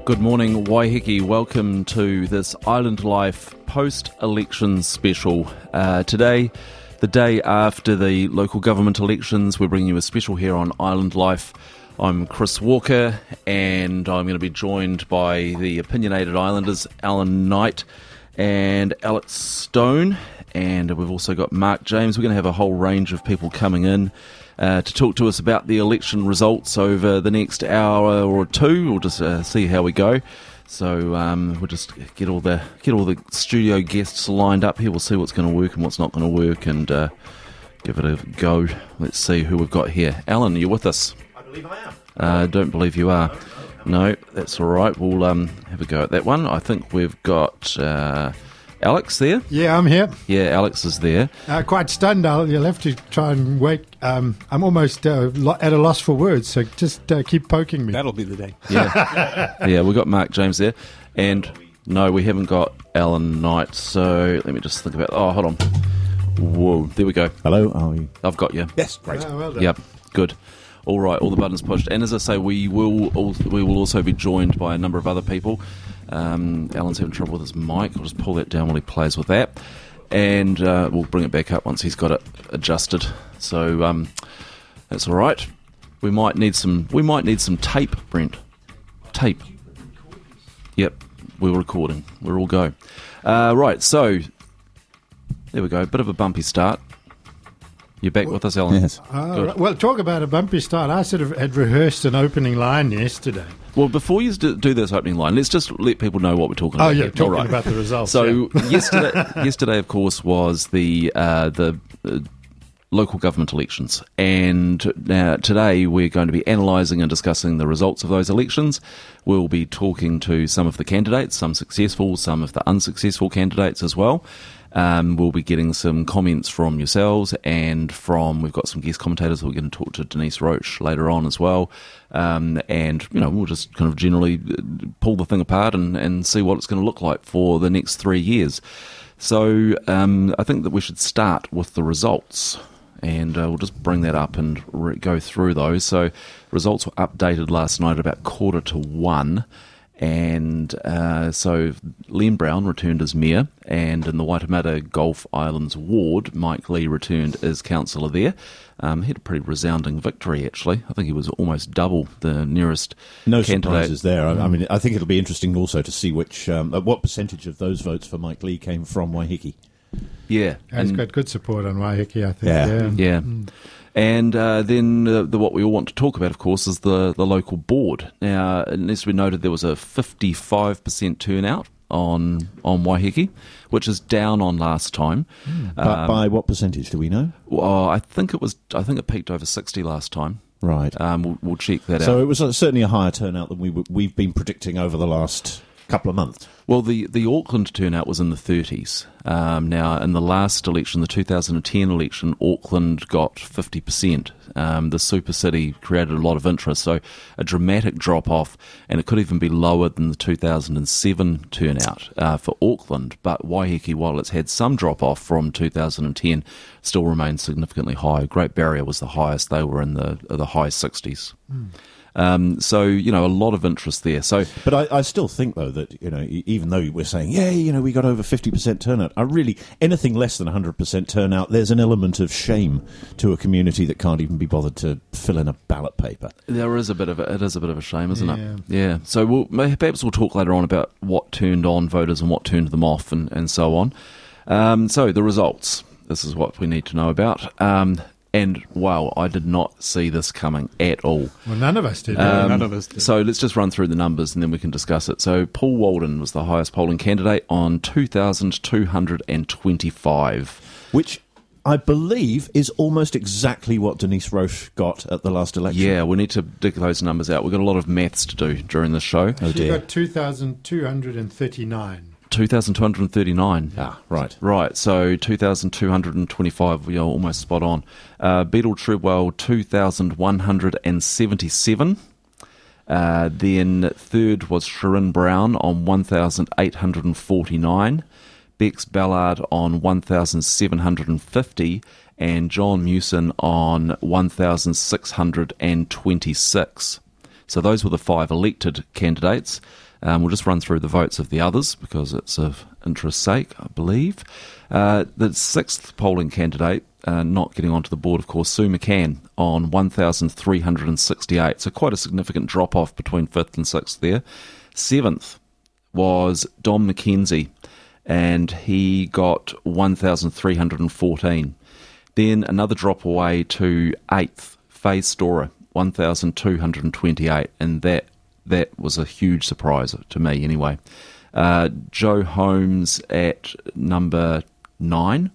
Good morning, Waiheke. Welcome to this Island Life post-election special. Today, the day after the local government elections, we're bringing you a special here on Island Life. I'm Chris Walker, and I'm going to be joined by the opinionated Islanders, Alan Knight and Alex Stone, and we've also got Mark James. We're going to have a whole range of people coming in to talk to us about the election results over the next hour or two. We'll just see how we go. So we'll just get all the studio guests lined up here. We'll see what's going to work and what's not going to work, and give it a go. Let's see who we've got here. Alan, are you with us? I believe I am. Don't believe you are. No, that's all right. We'll have a go at that one. I think we've got Alex there. Yeah, I'm here. Yeah, Alex is there. Quite stunned. You'll have to try and wait. I'm almost at a loss for words, so just keep poking me. That'll be the day. Yeah, yeah. We've got Mark James there, and no, we haven't got Alan Knight. So let me just think about. Oh, hold on. Whoa, there we go. Hello, are you? I've got you. Yes, great. Oh, well done. Yep, good. All right, all the buttons pushed. And as I say, we will also be joined by a number of other people. Alan's having trouble with his mic. I'll just pull that down while he plays with that. And we'll bring it back up once he's got it adjusted. So that's all right. We might need some tape, Brent. Tape. Yep, we're recording. We're all go. Right, so there we go. Bit of a bumpy start. You're back with us, Alan? Yes. Well, talk about a bumpy start. I sort of had rehearsed an opening line yesterday. Well, before you do this opening line, let's just let people know what we're talking about. Oh, yeah, here. talking All right. about the results. So yesterday, of course, was the local government elections, and today we're going to be analysing and discussing the results of those elections. We'll be talking to some of the candidates, some successful, some of the unsuccessful candidates as well. We'll be getting some comments from yourselves, and we've got some guest commentators. We're going to talk to Denise Roche later on as well, and we'll just kind of generally pull the thing apart and see what it's going to look like for the next 3 years. So I think that we should start with the results, and we'll just bring that up and go through those. So results were updated last night at about 1:45. And so Liam Brown returned as mayor, and in the Waitemata Gulf Islands ward, Mike Lee returned as councillor there. He had a pretty resounding victory, actually. I think he was almost double the nearest No candidate. surprises there. I mean, I think it'll be interesting also to see what percentage of those votes for Mike Lee came from Waiheke. Yeah. He's got good support on Waiheke, I think. Yeah. And then what we all want to talk about, of course, is the local board. Now, it needs to be noted there was a 55% turnout on Waiheke, which is down on last time. But by what percentage, do we know? Well, I think it peaked over 60 last time. Right. We'll check that out. So it was certainly a higher turnout than we've been predicting over the last couple of months. Well, the Auckland turnout was in the 30s. Now, in the last election, the 2010 election, Auckland got 50%. The super city created a lot of interest, so a dramatic drop-off, and it could even be lower than the 2007 turnout for Auckland. But Waiheke, while it's had some drop-off from 2010, still remains significantly high. Great Barrier was the highest. They were in the high 60s. So, a lot of interest there. So, but I still think, though, that, even though we're saying, we got over 50% turnout, anything less than 100% turnout, there's an element of shame to a community that can't even be bothered to fill in a ballot paper. It is a bit of a shame, isn't it? Yeah. So perhaps we'll talk later on about what turned on voters and what turned them off and so on. So the results, this is what we need to know about. And, wow, I did not see this coming at all. Well, none of us did. None of us did. So let's just run through the numbers and then we can discuss it. So Paul Walden was the highest polling candidate on 2,225. Which I believe is almost exactly what Denise Roche got at the last election. Yeah, we need to dig those numbers out. We've got a lot of maths to do during the show. Oh, She dear. got 2,239. 2,239. Ah, right. Right, so 2,225, we are almost spot on. Beadle Treadwell, 2,177. Then third was Sharon Brown on 1,849. Bex Ballard on 1,750. And John Mewson on 1,626. So those were the five elected candidates. We'll just run through the votes of the others because it's of interest's sake, I believe. The sixth polling candidate, not getting onto the board, of course, Sue McCann on 1,368. So quite a significant drop-off between fifth and sixth there. Seventh was Don McKenzie, and he got 1,314. Then another drop away to eighth, Faye Storer, 1,228, and that was a huge surprise to me anyway. Joe Holmes at number 9,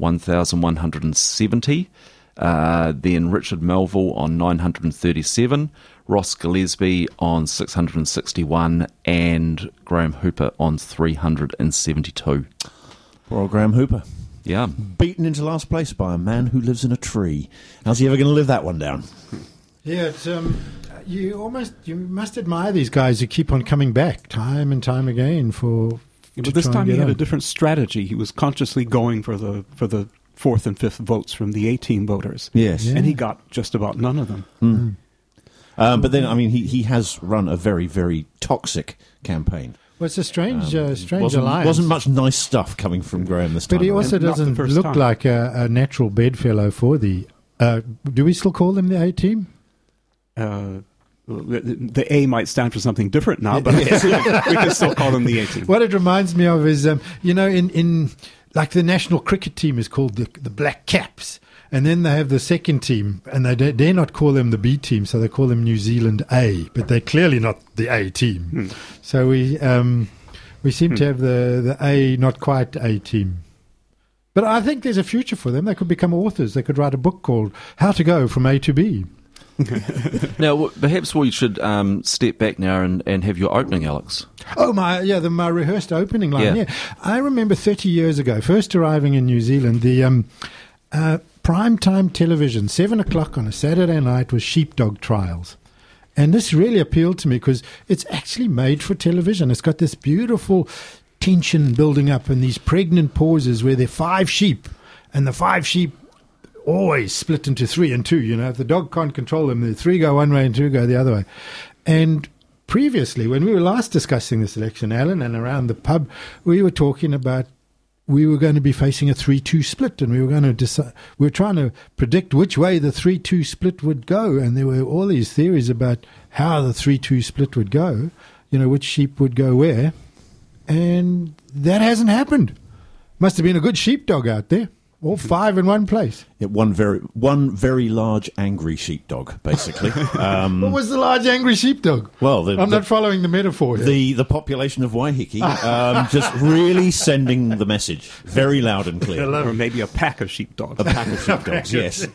1,170. Then Richard Melville on 937, Ross Gillespie on 661, and Graham Hooper on 372. Poor old Graham Hooper. Yeah. Beaten into last place by a man who lives in a tree. How's he ever going to live that one down? Yeah, it's, you must admire these guys who keep on coming back time and time again but this time he had a different strategy. He was consciously going for the fourth and fifth votes from the A-team voters. Yes. Yeah. And he got just about none of them. But then, I mean, he has run a very, very toxic campaign. Well, it's a strange alliance. Wasn't much nice stuff coming from Graham this time. But he also doesn't look like a natural bedfellow for the... do we still call them the A-team? The A might stand for something different now, but we can still call them the A-team. What it reminds me of is, in like the national cricket team is called the Black Caps, and then they have the second team, and they dare not call them the B team, so they call them New Zealand A, but they're clearly not the A team. So we seem to have the A, not quite A team. But I think there's a future for them. They could become authors. They could write a book called How to Go from A to B. Now, perhaps we should step back now and have your opening, Alex. Oh, my rehearsed opening line. Yeah. I remember 30 years ago, first arriving in New Zealand, the prime-time television, 7 o'clock on a Saturday night, was Sheepdog Trials. And this really appealed to me because it's actually made for television. It's got this beautiful tension building up and these pregnant pauses where there are 5 sheep, and the 5 sheep always split into 3 and 2. If the dog can't control them, the 3 go one way and 2 go the other way. And previously, when we were last discussing this election, Alan, and around the pub, we were talking about we were going to be facing a 3-2 split, and we were going to decide. We were trying to predict which way the 3-2 split would go, and there were all these theories about how the 3-2 split would go. Which sheep would go where, and that hasn't happened. Must have been a good sheepdog out there. All 5 in one place. Yeah, one very large angry sheepdog, basically. What was the large angry sheepdog? Well, I'm not following the metaphor here. The population of Waiheke just really sending the message very loud and clear. Or maybe a pack of sheepdogs. A pack of sheepdogs, yes.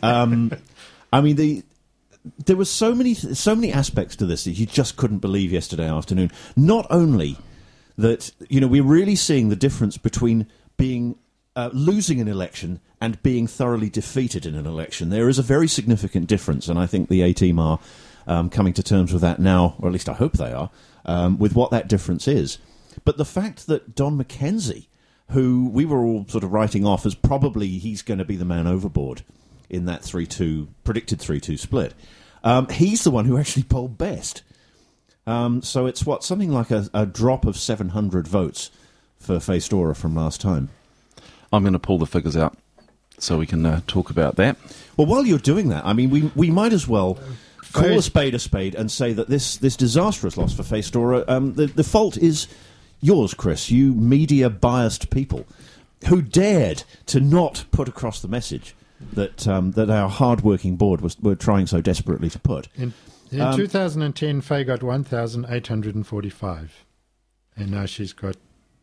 There were so many aspects to this that you just couldn't believe yesterday afternoon. Not only that, we're really seeing the difference between being losing an election and being thoroughly defeated in an election. There is a very significant difference, and I think the A-team are coming to terms with that now, or at least I hope they are, with what that difference is. But the fact that Don McKenzie, who we were all sort of writing off as probably he's going to be the man overboard in that predicted 3-2 split, he's the one who actually polled best. So it's something like a drop of 700 votes for Faye Storer from last time. I'm going to pull the figures out so we can talk about that. Well, while you're doing that, I mean, we might as well call a spade and say that this disastrous loss for Faye Storer, the fault is yours, Chris, you media-biased people who dared to not put across the message that our hard-working board were trying so desperately to put. In 2010, Faye got 1,845, and now she's got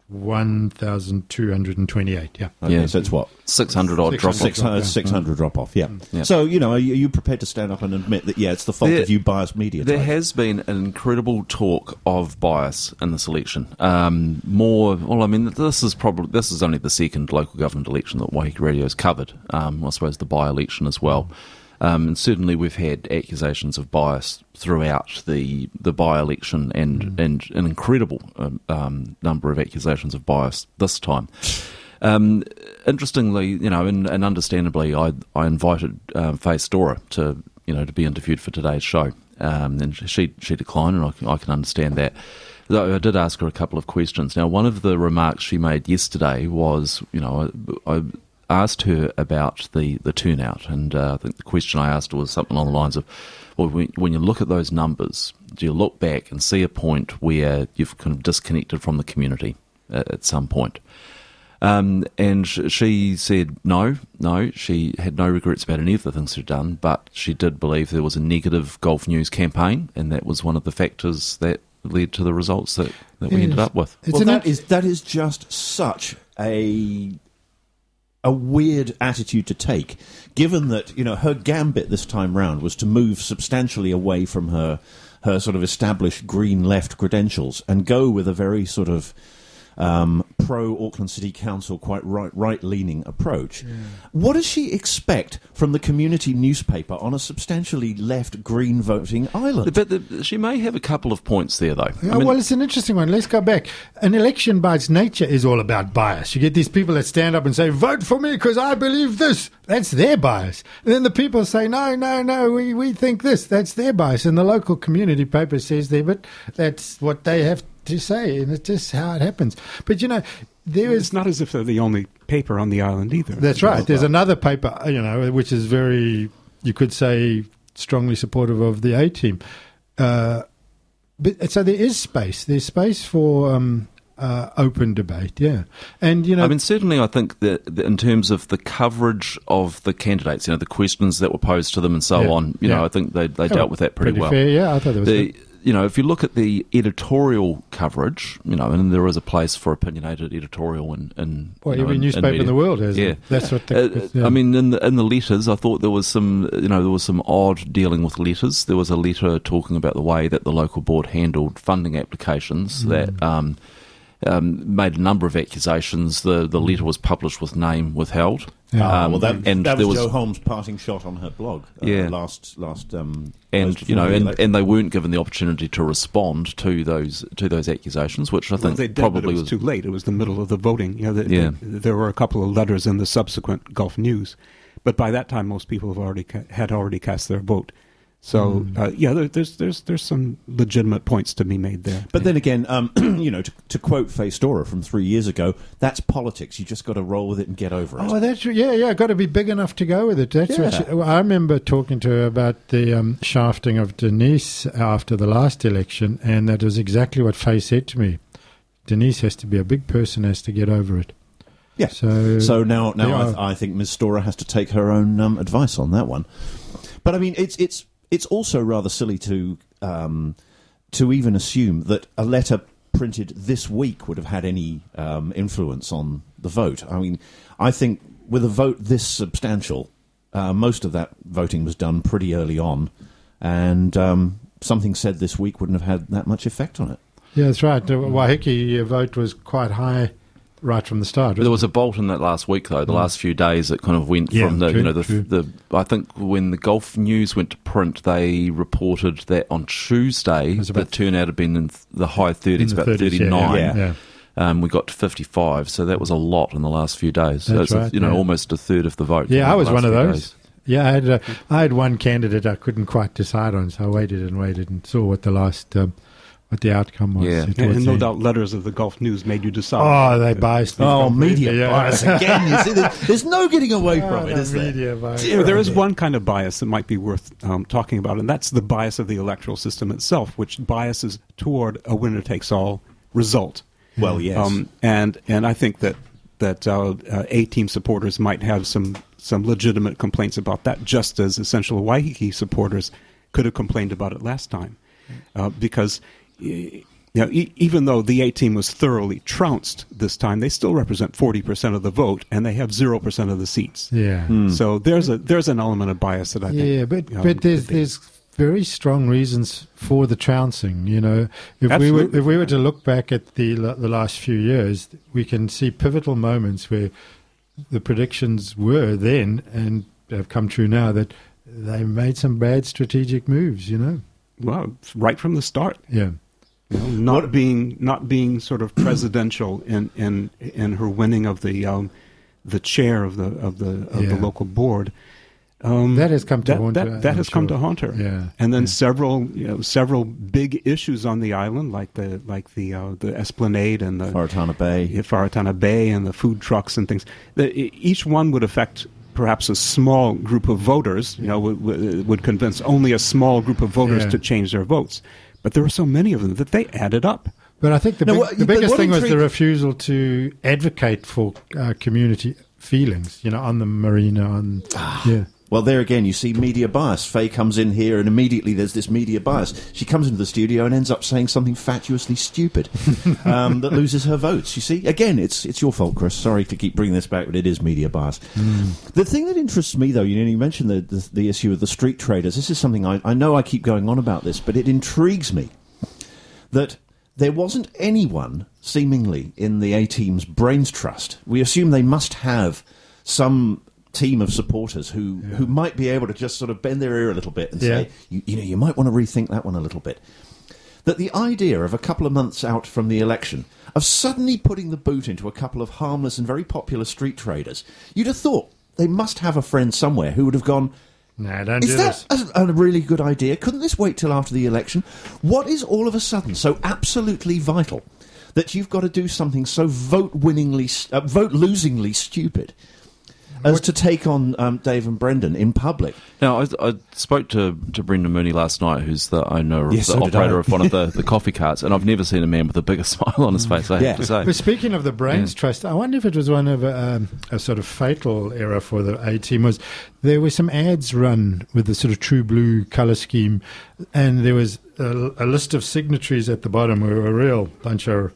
1,228. Yeah. Okay, so it's what? 600 odd drop off. 600 drop off. Yeah. So are you prepared to stand up and admit that it's the fault of you biased media? There has been an incredible talk of bias in this election. This is only the second local government election that Waiheke Radio has covered. I suppose the by-election as well. And certainly we've had accusations of bias throughout the by-election and an incredible number of accusations of bias this time. Interestingly, and understandably, I invited Faye Storer to be interviewed for today's show, and she declined, and I can understand that. I did ask her a couple of questions. Now, one of the remarks she made yesterday was, I asked her about the turnout, and I think the question I asked her was something along the lines of, well, when you look at those numbers, do you look back and see a point where you've kind of disconnected from the community at some point? And she said no, she had no regrets about any of the things she'd done, but she did believe there was a negative Golf News campaign, and that was one of the factors that led to the results that we ended up with. Well, that is just such a weird attitude to take, given that her gambit this time round was to move substantially away from her sort of established green left credentials and go with a very sort of pro-Auckland City Council, quite right-leaning approach. Yeah. What does she expect from the community newspaper on a substantially left-green voting island? But she may have a couple of points there, though. Well, it's an interesting one. Let's go back. An election by its nature is all about bias. You get these people that stand up and say, vote for me because I believe this. That's their bias. And then the people say, no, we think this. That's their bias. And the local community paper says there, but that's what they have to say, and it's just how it happens. But it's not as if they're the only paper on the island either. That's right. There's another paper, which is very, you could say, strongly supportive of the A team. But so there is space. There's space for open debate. Yeah, and certainly, I think that in terms of the coverage of the candidates, the questions that were posed to them and so on, I think they dealt with that pretty well. Fair, yeah, I thought it was good. If you look at the editorial coverage, and there is a place for opinionated editorial in every newspaper in the world has. Yeah, that's what. In the letters, I thought there was some odd dealing with letters. There was a letter talking about the way that the local board handled funding applications that made a number of accusations. The letter was published with name withheld. That was Jo Holmes' parting shot on her blog. Last. And they weren't given the opportunity to respond to those accusations, which I think they did, probably but it was too late. It was the middle of the voting. There were a couple of letters in the subsequent Gulf News, but by that time most people had already cast their vote. So there's some legitimate points to be made there. But then again, to quote Faye Storer from 3 years ago, that's politics. You just got to roll with it and get over it. Oh, that's got to be big enough to go with it. That's what I remember talking to her about the shafting of Denise after the last election, and that was exactly what Faye said to me. Denise has to be a big person, has to get over it. Yeah. So now I think Ms. Storer has to take her own advice on that one. But I mean, it's also rather silly to even assume that a letter printed this week would have had any influence on the vote. I mean, I think with a vote this substantial, most of that voting was done pretty early on, and something said this week wouldn't have had that much effect on it. Yeah, that's right. The Waiheke vote was quite high right from the start. There was a bolt in that last week, though. The last few days, it kind of went from the I think when the Gulf News went to print, they reported that on Tuesday the turnout had been in the high 30s, about 39. We got to 55, so that was a lot in the last few days. That's right, almost a third of the vote. Yeah, I was one of those. Days. Yeah, I had one candidate I couldn't quite decide on, so I waited and saw what the last. What the outcome was. Yeah. And no doubt letters of the Gulf News made you decide. Oh, they biased me. Oh, media bias again. You see, there's no getting away from it, is there? There is one kind of bias that might be worth talking about, and that's the bias of the electoral system itself, which biases toward a winner-takes-all result. Well, yes. And I think that A-team supporters might have some legitimate complaints about that, just as Essential Waiheke supporters could have complained about it last time. Because... even though the A-team was thoroughly trounced this time, they still represent 40% of the vote, and they have 0% of the seats. Yeah. So there's an element of bias that I think. Yeah, but there's very strong reasons for the trouncing. If we were to look back at the last few years, we can see pivotal moments where the predictions were then and have come true now that they made some bad strategic moves. Well, right from the start. Yeah. Not being sort of presidential in her winning of the chair of the local board, That has come to haunt her. That has come to haunt her. Yeah. And then several big issues on the island, like the Esplanade and the Faratana Bay and the food trucks and things. Each one would affect perhaps a small group of voters. Would convince only a small group of voters to change their votes. But there were so many of them that they added up. But I think the biggest thing was the refusal to advocate for community feelings, on the marina. Well, there again, you see media bias. Faye comes in here and immediately there's this media bias. She comes into the studio and ends up saying something fatuously stupid that loses her votes. You see, again, it's your fault, Chris. Sorry to keep bringing this back, but it is media bias. The thing that interests me, though, you mentioned the issue of the street traders. This is something I know I keep going on about this, but it intrigues me that there wasn't anyone, seemingly, in the A-Team's brains trust. We assume they must have some team of supporters who might be able to just sort of bend their ear a little bit and say, you might want to rethink that one a little bit. That the idea of a couple of months out from the election, of suddenly putting the boot into a couple of harmless and very popular street traders, you'd have thought they must have a friend somewhere who would have gone, no, don't do this. Is that a really good idea? Couldn't this wait till after the election? What is all of a sudden so absolutely vital that you've got to do something so vote-losingly stupid as to take on Dave and Brendan in public? Now, I spoke to Brendan Mooney last night, who's the owner of the operator of one of the coffee carts, and I've never seen a man with a bigger smile on his face, I have to say. But speaking of the brains trust, I wonder if it was one of a sort of fatal error for the A-Team was there were some ads run with the sort of true blue colour scheme, and there was a list of signatories at the bottom who were a real bunch of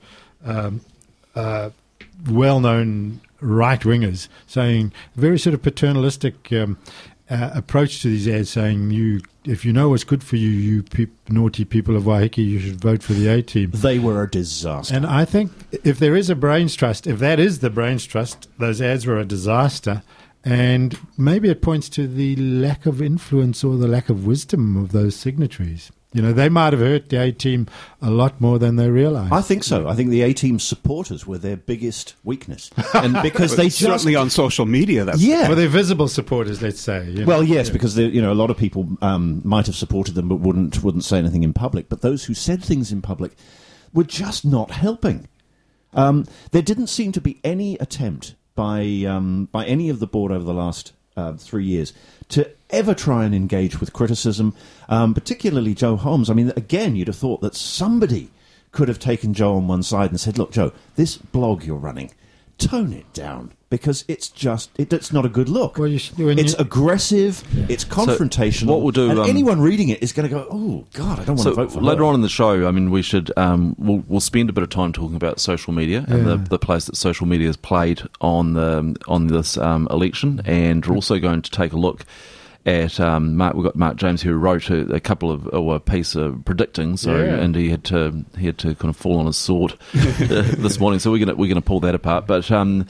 well-known right-wingers saying very sort of paternalistic approach to these ads, saying if you know what's good for you, naughty people of Waiheke, you should vote for the A-Team. They were a disaster. And I think if there is a brains trust, if that is the brains trust, those ads were a disaster. And maybe it points to the lack of influence or the lack of wisdom of those signatories. They might have hurt the A-Team a lot more than they realised. I think so. I think the A-Team supporters were their biggest weakness. And because they certainly on social media, well, they're visible supporters, let's say. Well, yes, because a lot of people might have supported them but wouldn't say anything in public. But those who said things in public were just not helping. There didn't seem to be any attempt by any of the board over the last 3 years to ever try and engage with criticism, particularly Joe Holmes. I mean, again, you'd have thought that somebody could have taken Joe on one side and said, look, Joe, this blog you're running, tone it down, because it's not a good look. Well, it's aggressive, it's confrontational, so what we'll do, and anyone reading it is going to go, oh, God, I don't want to vote for her. Later on in the show, I mean, we should we'll spend a bit of time talking about social media and the place that social media has played on this election, and we're also going to take a look at Mark. We've got Mark James who wrote a piece of predicting. And he had to kind of fall on his sword this morning. So we're gonna pull that apart. But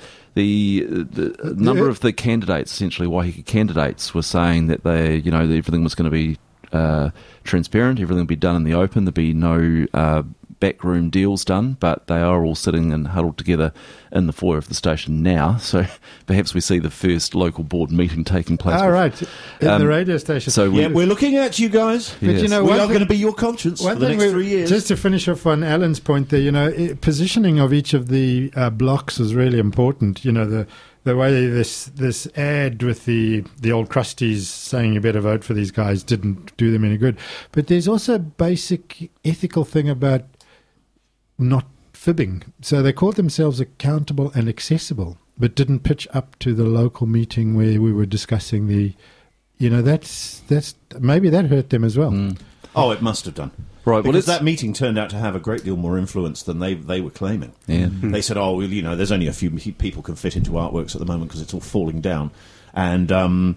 the number of the candidates, essentially Waiheke candidates, were saying that everything was going to be transparent, everything would be done in the open. There'd be no backroom deals done, but they are all sitting and huddled together in the foyer of the station now. So perhaps we see the first local board meeting taking place. All right, in the radio station. So we're looking at you guys. But yes. We are going to be your conscience for the next 3 years. Just to finish off on Alan's point there, positioning of each of the blocks is really important. The way this ad with the old crusties saying you better vote for these guys didn't do them any good. But there's also a basic ethical thing about not fibbing. So they called themselves accountable and accessible, but didn't pitch up to the local meeting where we were discussing that's maybe that hurt them as well. Mm. Oh, it must have done. Right, because that meeting turned out to have a great deal more influence than they were claiming. Yeah. They said, there's only a few people can fit into artworks at the moment because it's all falling down. And,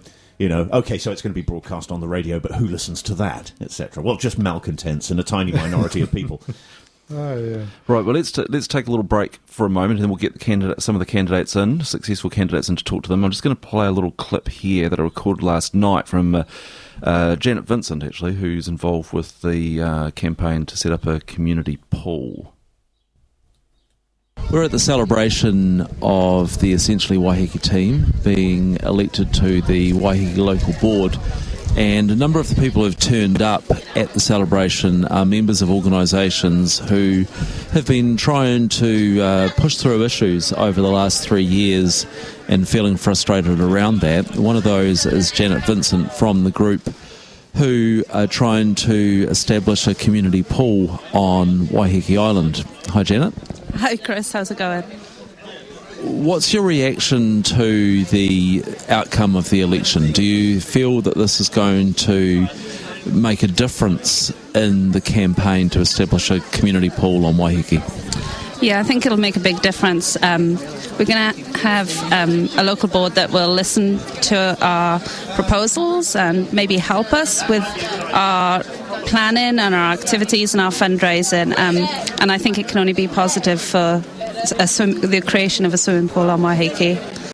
okay, so it's going to be broadcast on the radio, but who listens to that, etc.? Well, just malcontents and a tiny minority of people. Oh, yeah. Right, well, let's take a little break for a moment, and then we'll get some of the candidates in, successful candidates in, to talk to them. I'm just going to play a little clip here that I recorded last night from Janet Vincent, actually, who's involved with the campaign to set up a community pool. We're at the celebration of the essentially Waiheke team being elected to the Waiheke Local Board, and a number of the people who have turned up at the celebration are members of organisations who have been trying to push through issues over the last 3 years and feeling frustrated around that. One of those is Janet Vincent from the group who are trying to establish a community pool on Waiheke Island. Hi, Janet. Hi, Chris. How's it going? What's your reaction to the outcome of the election? Do you feel that this is going to make a difference in the campaign to establish a community pool on Waiheke? Yeah, I think it'll make a big difference. We're going to have a local board that will listen to our proposals and maybe help us with our planning and our activities and our fundraising. And I think it can only be positive for the creation of a swimming pool on Waiheke.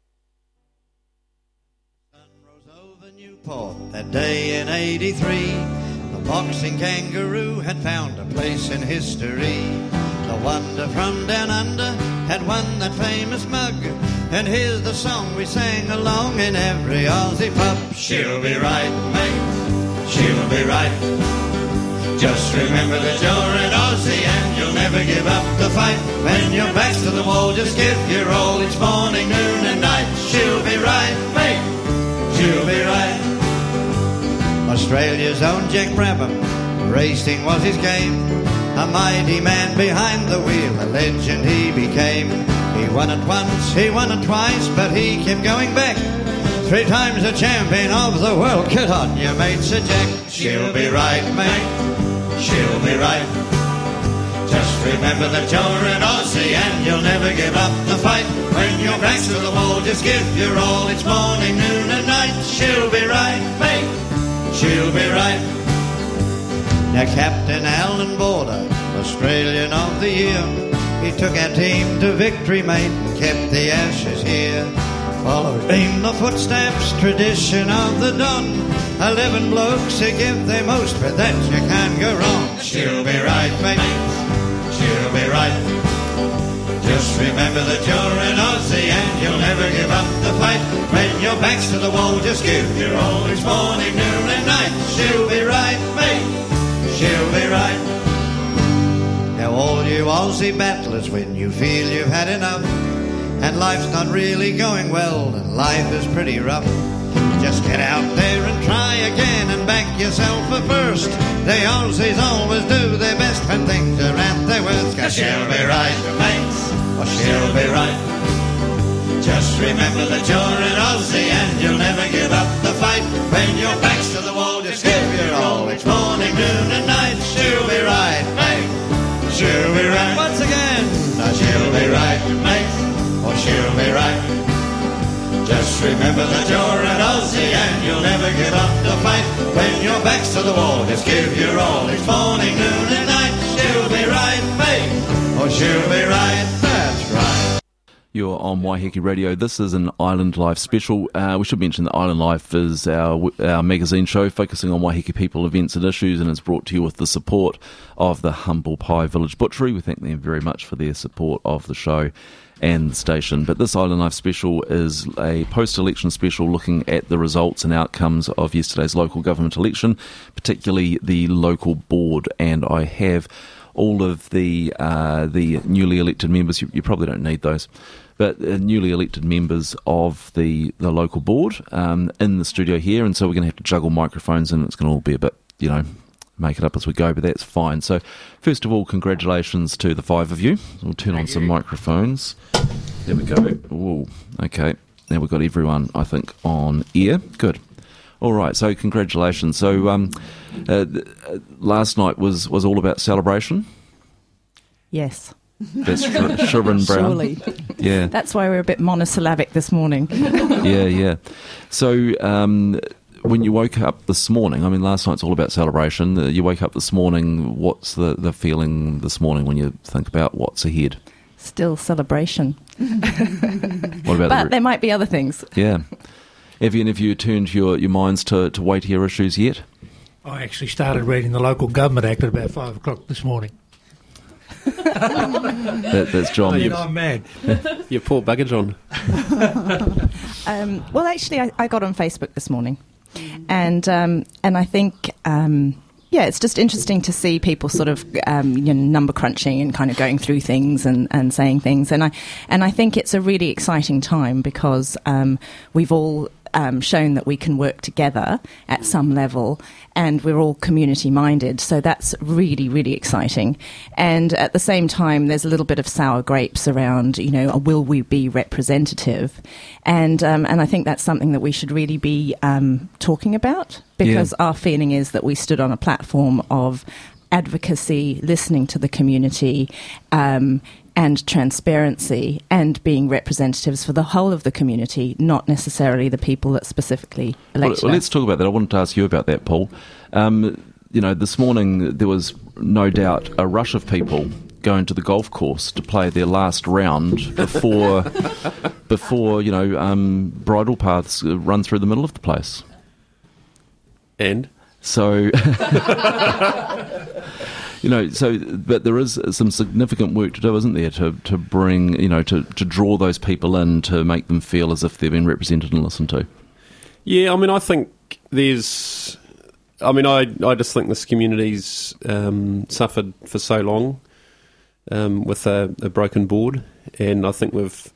That day in '83, the boxing kangaroo had found a place in history. The wonder from down under had won that famous mug, and here's the song we sang along in every Aussie pub. She'll be right, mate, she'll be right. Just remember that you're an Aussie and you'll never give up the fight. When your back's to the wall, just give your all. It's morning, noon and night. She'll be right, mate, she'll be right. Australia's own Jack Brabham, racing was his game. A mighty man behind the wheel, a legend he became. He won it once, he won it twice, but he kept going back. 3 times a champion of the world. Good on you, mate, Sir Jack. She'll be right, mate, she'll be right. Just remember that you're an Aussie and you'll never give up the fight. When your back's to the wall, just give your all. It's morning, noon and night. She'll be right, mate, she'll be right. Now Captain Alan Border, Australian of the Year, he took our team to victory, mate, and kept the Ashes here. Followed in the footsteps, tradition of the Don. 11 blokes who give their most, but that you can't go wrong. She'll be right, mate, she'll be right. Just remember that you're an Aussie and you'll never give up the fight. When your back's to the wall, just give your all. It's morning, noon and night. She'll be right, mate, she'll be right. Now all you Aussie battlers, when you feel you've had enough and life's not really going well and life is pretty rough, just get out there and try again and back yourself a first. The Aussies always do their best when things are at their worst. 'Cause she'll be right, mates, or she'll be right. Just remember that you're an Aussie and you'll never give up the fight. When your back's to the wall, just give your all. It's morning, noon and night. She'll be right, mate, she'll be right. Once again, she'll be right, mate, or she'll be right. Just remember that you're an Aussie and you'll never give up the fight. When your back's to the wall, just give your all. It's morning, noon and night. She'll be right, mate, or she'll be right. That's right. You're on Waiheke Radio. This is an Island Life special. We should mention that Island Life is our magazine show focusing on Waiheke people, events and issues, and it's brought to you with the support of the Humble Pie Village Butchery. We thank them very much for their support of the show and the station. But this Island Life special is a post-election special looking at the results and outcomes of yesterday's local government election, particularly the local board. And I have all of the newly elected members. You probably don't need those, but newly elected members of the local board in the studio here, and so we're going to have to juggle microphones and it's going to all be a bit, make it up as we go, but that's fine. So first of all, congratulations to the 5 of you. We'll turn on some microphones. There we go. Ooh, okay. Now we've got everyone, I think, on air. Good. All right, so congratulations. So last night was all about celebration? Yes. That's Siobhan Brown. Surely. Yeah. That's why we're a bit monosyllabic this morning. Yeah. So when you woke up this morning, last night's all about celebration. You wake up this morning, what's the feeling this morning when you think about what's ahead? Still celebration. What about but there might be other things. Yeah. Have you turned your minds to weightier issues yet? I actually started reading the Local Government Act at about 5 o'clock this morning. That's John. I'm mad. Your poor bugger, John. Well, actually, I got on Facebook this morning, and I think it's just interesting to see people sort of number crunching and kind of going through things and saying things, and I think it's a really exciting time because we've all shown that we can work together at some level, and we're all community minded, so that's really, really exciting. And at the same time, there's a little bit of sour grapes around, will we be representative? And I think that's something that we should really be talking about, because our feeling is that we stood on a platform of advocacy, listening to the community, and transparency, and being representatives for the whole of the community, not necessarily the people that specifically elected Well, us. let's talk about that. I wanted to ask you about that, Paul. This morning there was no doubt a rush of people going to the golf course to play their last round before bridle paths run through the middle of the place. And? So... but there is some significant work to do, isn't there, to bring, to draw those people in, to make them feel as if they've been represented and listened to. Yeah, I think there's... I just think this community's suffered for so long with a broken board, and I think we've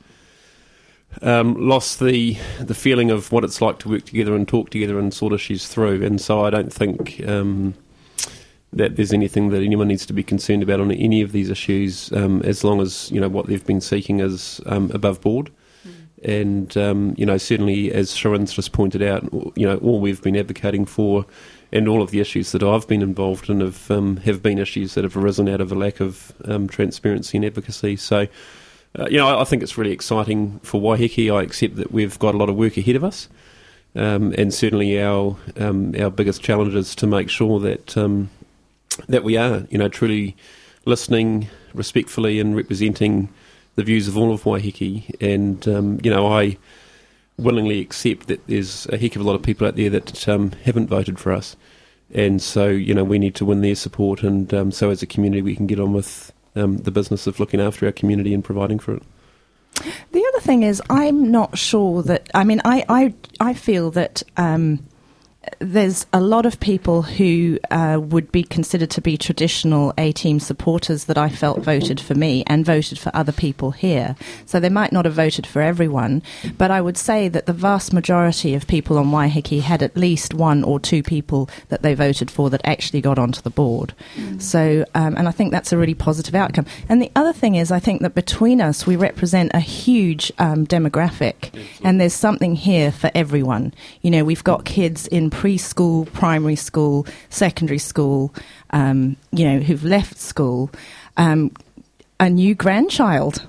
lost the feeling of what it's like to work together and talk together and sort issues through, and so I don't think... that there's anything that anyone needs to be concerned about on any of these issues, as long as what they've been seeking is above board. And certainly, as Sharon's just pointed out, all we've been advocating for, and all of the issues that I've been involved in have been issues that have arisen out of a lack of transparency and advocacy. So, I think it's really exciting for Waiheke. I accept that we've got a lot of work ahead of us, and certainly our biggest challenge is to make sure that we are, truly listening respectfully and representing the views of all of Waiheke. And, I willingly accept that there's a heck of a lot of people out there that haven't voted for us. And so, we need to win their support. And so as a community, we can get on with the business of looking after our community and providing for it. The other thing is, I'm not sure that... I feel that... there's a lot of people who would be considered to be traditional A-team supporters that I felt voted for me and voted for other people here. So they might not have voted for everyone, but I would say that the vast majority of people on Waiheke had at least one or two people that they voted for that actually got onto the board. So, and I think that's a really positive outcome. And the other thing is, I think that between us, we represent a huge demographic, and there's something here for everyone. We've got kids in preschool, primary school, secondary school, who've left school, a new grandchild.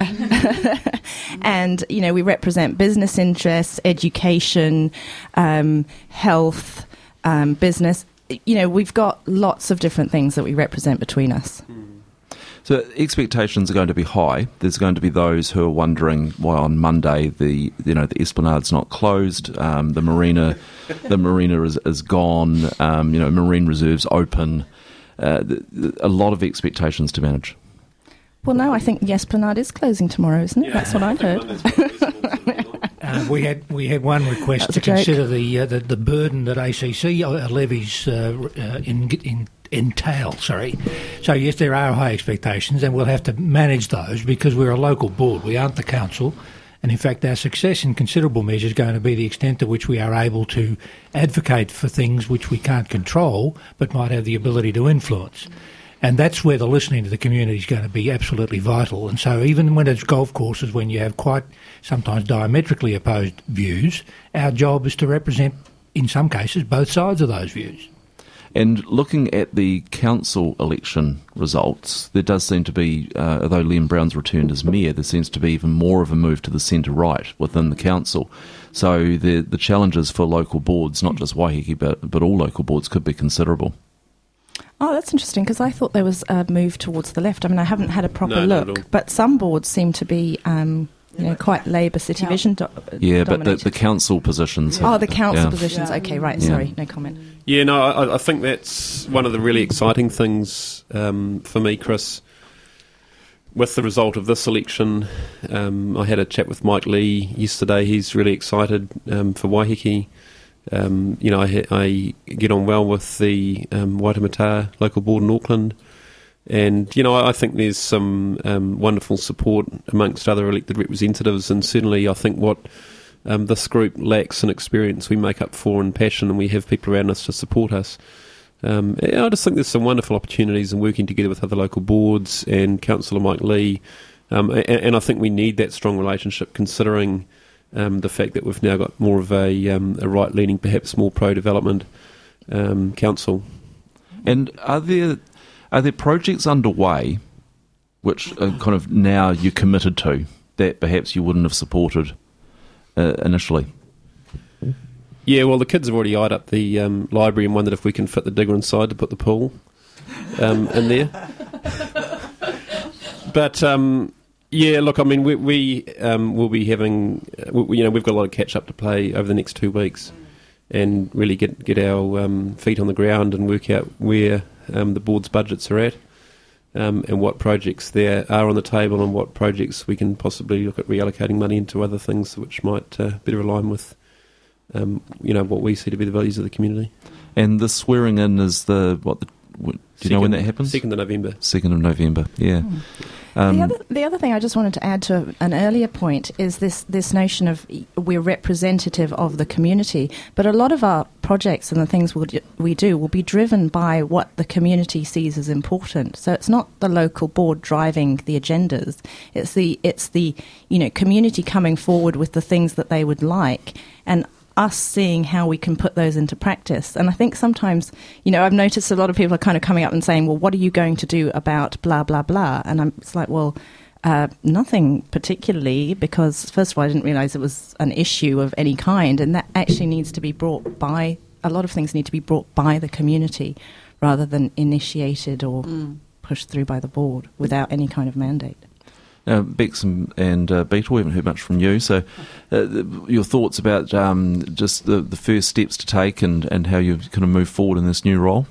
And, we represent business interests, education, health, business. We've got lots of different things that we represent between us. So expectations are going to be high. There's going to be those who are wondering why on Monday the Esplanade's not closed, the marina is gone, marine reserves open. A lot of expectations to manage. Well, no, I think the Esplanade is closing tomorrow, isn't it? Yeah. That's what I've heard. We had one request to consider the burden that ACC levies entail. So yes, there are high expectations, and we'll have to manage those because we're a local board. We aren't the council, and in fact, our success in considerable measure is going to be the extent to which we are able to advocate for things which we can't control, but might have the ability to influence. And that's where the listening to the community is going to be absolutely vital. And so even when it's golf courses, when you have quite sometimes diametrically opposed views, our job is to represent, in some cases, both sides of those views. And looking at the council election results, there does seem to be, although Liam Brown's returned as mayor, there seems to be even more of a move to the centre-right within the council. So the challenges for local boards, not just Waiheke, but all local boards, could be considerable. Oh, that's interesting, because I thought there was a move towards the left. I mean, I haven't had a proper look, but some boards seem to be quite Labour City Vision Yeah, but the council positions... the council positions. Okay, right, sorry, no comment. Yeah, no, I think that's one of the really exciting things for me, Chris, with the result of this election, I had a chat with Mike Lee yesterday. He's really excited for Waiheke. I get on well with the Waitemata local board in Auckland. And, I think there's some wonderful support amongst other elected representatives, and certainly I think what this group lacks in experience we make up for in passion, and we have people around us to support us. I just think there's some wonderful opportunities in working together with other local boards and Councillor Mike Lee, and I think we need that strong relationship, considering the fact that we've now got more of a right-leaning, perhaps more pro-development council. And are there projects underway which are kind of now you're committed to that perhaps you wouldn't have supported initially? Yeah, well, the kids have already eyed up the library and wondered if we can fit the digger inside to put the pool in there. But yeah, look, I mean, we will be having, we've got a lot of catch up to play over the next 2 weeks, and really get our feet on the ground and work out where the board's budgets are at, and what projects there are on the table, and what projects we can possibly look at reallocating money into other things which might better align with what we see to be the values of the community. And the swearing in is do you know when that happens? 2nd of November. 2nd of November, yeah. The other thing I just wanted to add to an earlier point is this notion of we're representative of the community, but a lot of our projects and the things we do will be driven by what the community sees as important. So it's not the local board driving the agendas. It's the community coming forward with the things that they would like, and us seeing how we can put those into practice. And I think sometimes, I've noticed a lot of people are kind of coming up and saying, well, what are you going to do about blah, blah, blah? And it's like, well, nothing particularly, because first of all, I didn't realise it was an issue of any kind, and that actually needs to be brought by, a lot of things need to be brought by the community rather than initiated or pushed through by the board without any kind of mandate. Now, Bex and Beetle, we haven't heard much from you, so your thoughts about just the first steps to take and how you kind of move forward in this new role?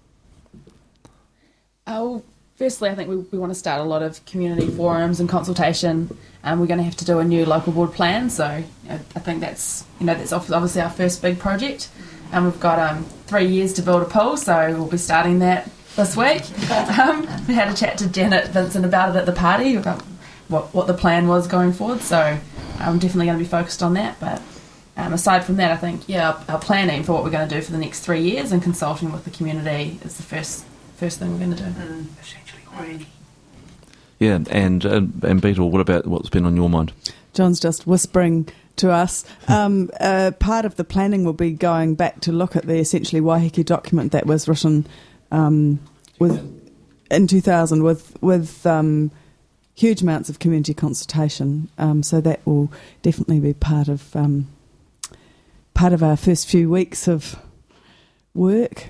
Firstly, I think we want to start a lot of community forums and consultation, and we're going to have to do a new local board plan, so I think that's obviously our first big project, and we've got 3 years to build a pool, so we'll be starting that this week. We had a chat to Janet Vincent about it at the party, about what the plan was going forward, so I'm definitely going to be focused on that. But aside from that, I think our planning for what we're going to do for the next 3 years and consulting with the community is the first thing we're going to do. Essentially already. Yeah, and Beetle, what about what's been on your mind? John's just whispering to us. Part of the planning will be going back to look at the essentially Waiheke document that was written in 2000 with huge amounts of community consultation, so that will definitely be part of our first few weeks of work.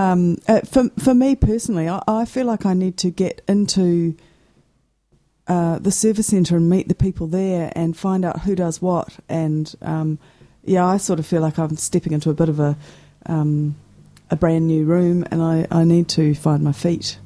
For me personally, I feel like I need to get into the service centre and meet the people there and find out who does what, and I sort of feel like I'm stepping into a bit of a brand new room, and I need to find my feet.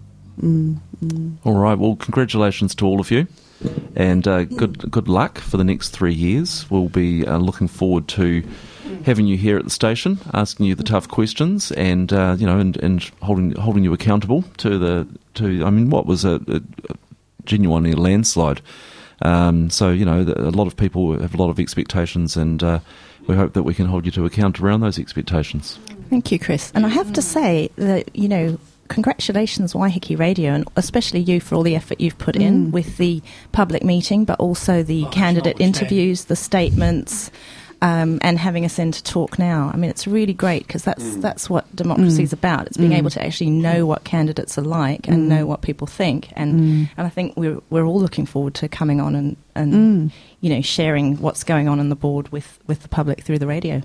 All right, well, congratulations to all of you, and good luck for the next 3 years. We'll be looking forward to having you here at the station, asking you the tough questions, and and holding you accountable to what was a genuinely landslide. So a lot of people have a lot of expectations, and we hope that we can hold you to account around those expectations. Thank you, Chris. And I have to say that congratulations, Waiheke Radio, and especially you for all the effort you've put in with the public meeting, but also the candidate interviews, the statements, and having us in to talk now. I mean, it's really great, because that's what democracy is about. It's being able to actually know what candidates are like and know what people think. And I think we're all looking forward to coming on and sharing what's going on the board with the public through the radio.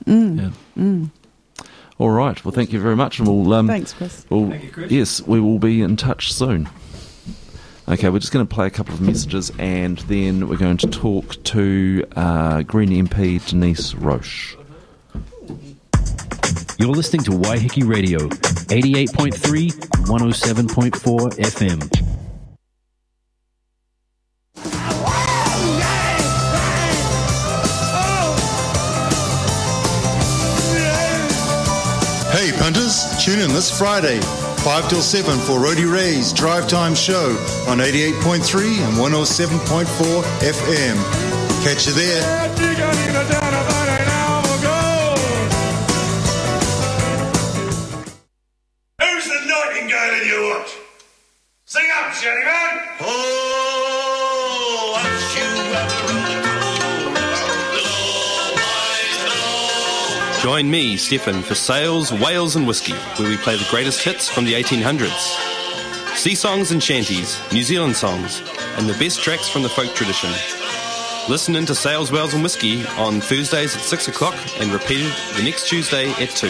All right. Well, thank you very much, and we'll thanks, Chris. Thank you, Chris. Yes, we will be in touch soon. Okay, we're just going to play a couple of messages, and then we're going to talk to Green MP Denise Roche. You're listening to Waiheke Radio, 88.3, 107.4 FM. Tune in this Friday, 5 till 7 for Rody Ray's Drive Time Show on 88.3 and 107.4 FM. Catch you there. Who's the nightingale in your watch? Sing up, Shanty Man! Oh, once you have Join me, Stefan, for Sales, Wales and Whiskey, where we play the greatest hits from the 1800s. Sea songs and shanties, New Zealand songs, and the best tracks from the folk tradition. Listen in to Sales, Wales and Whiskey on Thursdays at 6 o'clock and repeated the next Tuesday at 2.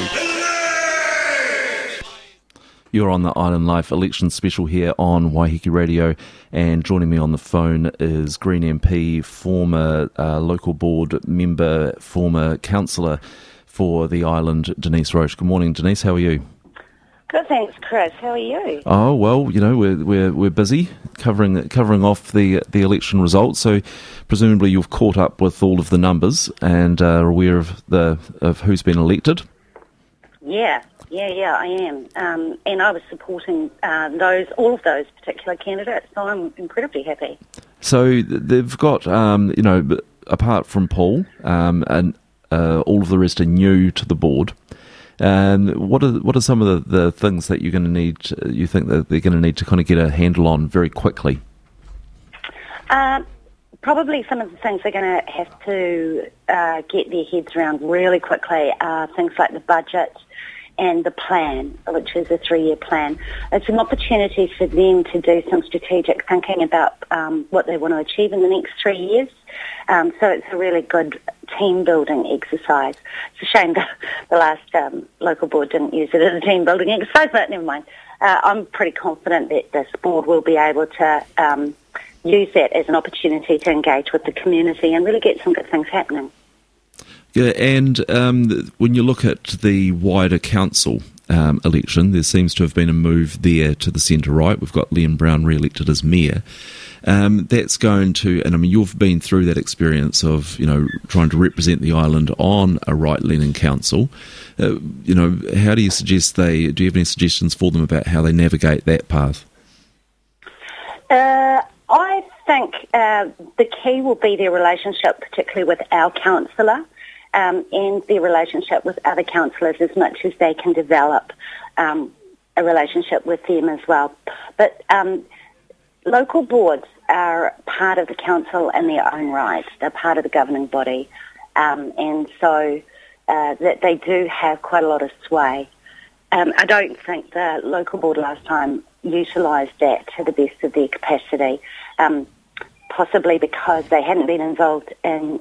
You're on the Island Life election special here on Waiheke Radio, and joining me on the phone is Green MP, former local board member, former councillor for the island, Denise Roche. Good morning, Denise. How are you? Good, thanks, Chris. How are you? Oh well, you know we're busy covering off the election results. So presumably you've caught up with all of the numbers and are aware of who's been elected. Yeah, I am. And I was supporting all of those particular candidates, so I'm incredibly happy. So they've got, apart from Paul, and all of the rest are new to the board. What are some of the things that you're going to need? You think that they're going to need to kind of get a handle on very quickly? Probably some of the things they're going to have to get their heads around really quickly are things like the budget and the plan, which is a 3-year plan. It's an opportunity for them to do some strategic thinking about what they want to achieve in the next 3 years. So it's a really good team-building exercise. It's a shame that the last local board didn't use it as a team-building exercise, but never mind. I'm pretty confident that this board will be able to use that as an opportunity to engage with the community and really get some good things happening. Yeah, and when you look at the wider council election, there seems to have been a move there to the centre-right. We've got Liam Brown re-elected as mayor. That's going to, and I mean, you've been through that experience of, trying to represent the island on a right-leaning council. How do you suggest do you have any suggestions for them about how they navigate that path? I think the key will be their relationship, particularly with our councillor, and their relationship with other councillors as much as they can develop a relationship with them as well. But local boards are part of the council in their own right. They're part of the governing body, and so that they do have quite a lot of sway. I don't think the local board last time utilised that to the best of their capacity, possibly because they hadn't been involved in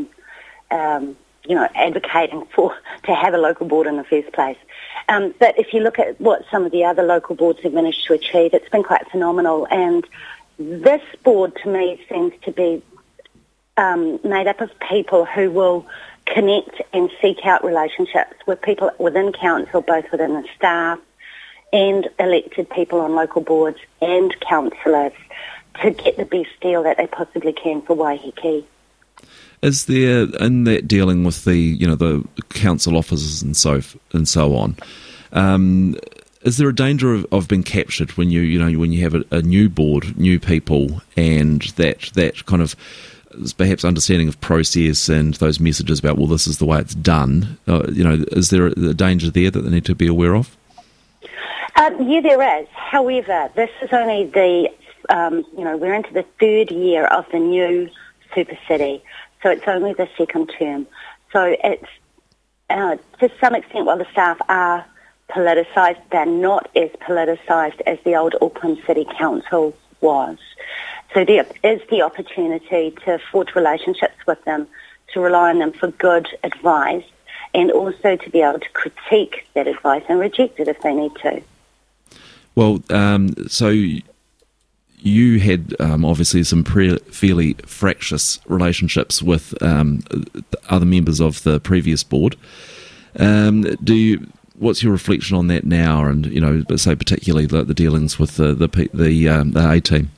advocating to have a local board in the first place. But if you look at what some of the other local boards have managed to achieve, it's been quite phenomenal. And this board, to me, seems to be made up of people who will connect and seek out relationships with people within council, both within the staff and elected people on local boards and councillors, to get the best deal that they possibly can for Waiheke. Is there, in that dealing with the council officers and so on, is there a danger of being captured when you have a new board, new people, and that kind of perhaps understanding of process and those messages about, well, this is the way it's done? Is there a danger there that they need to be aware of? Yeah, there is. However, this is only we're into the 3rd year of the new Super City. So it's only the 2nd term. So it's, to some extent, while the staff are politicised, they're not as politicised as the old Auckland City Council was. So there is the opportunity to forge relationships with them, to rely on them for good advice, and also to be able to critique that advice and reject it if they need to. Well, so you had obviously some fairly fractious relationships with other members of the previous board. What's your reflection on that now, and say particularly the dealings with the A team?